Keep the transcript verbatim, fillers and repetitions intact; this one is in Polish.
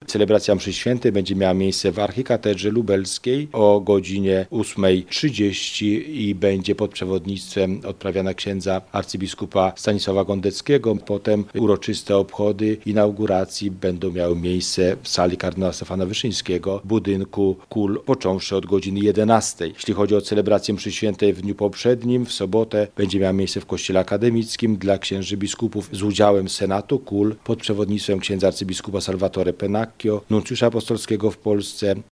Celebracja mszy świętej będzie miała miejsce w archikatedrze lubelskiej o godzinie ósmej trzydzieści i będzie pod przewodnictwem odprawiana księdza arcybiskupa Stanisława Gondeckiego. Potem uroczyste obchody inauguracji będą miały miejsce w sali kardynała Stefana Wyszyńskiego, budynku Kul, począwszy od godziny jedenastej. Jeśli chodzi o celebrację mszy świętej w dniu poprzednim, w sobotę, będzie miała miejsce w kościele akademickim dla księży biskupów z udziałem Senatu Kul pod przewodnictwem księdza arcybiskupa Salvatore Pennacchio, nuncjusza apostolskiego w Polsce,